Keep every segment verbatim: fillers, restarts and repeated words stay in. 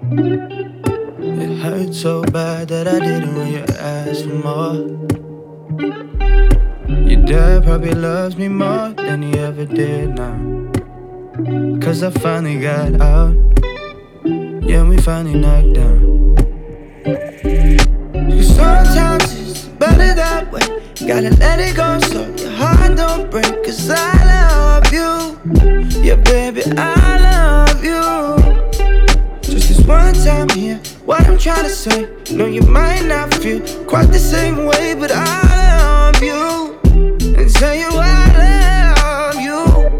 It hurt so bad that I didn't when you asked for more. Your dad probably loves me more than he ever did now. Cause I finally got out. Yeah, we finally knocked down. Cause sometimes it's better that way. Gotta let it go so your heart don't break. Cause I love you. Yeah, baby, I love you. Just this one time here, what I'm trying to say. No, you might not feel quite the same way, but I love you. And tell you I love you.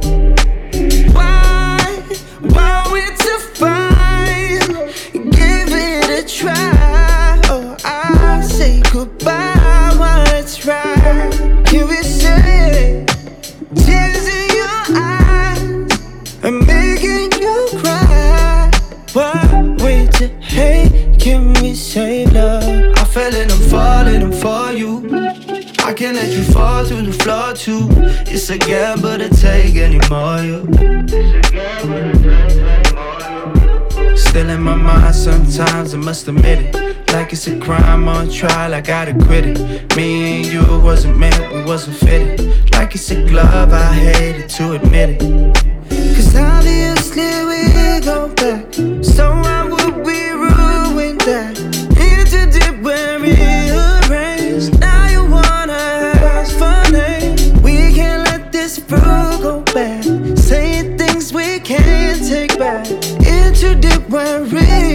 Why, why we to fight? Give it a try. Oh, I say goodbye while it's right. Can we say tears in your eyes? I'm making you cry. Why we to hate? Can we save love? I fell and I'm falling, I'm for you. I can't let you fall through the floor too. It's a gamble to take anymore, you. Still in my mind sometimes, I must admit it. Like it's a crime on trial, I gotta quit it. Me and you wasn't meant, we wasn't fitted. Like it's a glove, I hated to admit it. Cause obviously we go back. So why would we ruin that? Into deep when rearranged. Now you wanna ask for names. We can't let this fruit go bad. Saying things we can't take back. Into deep when rearranged.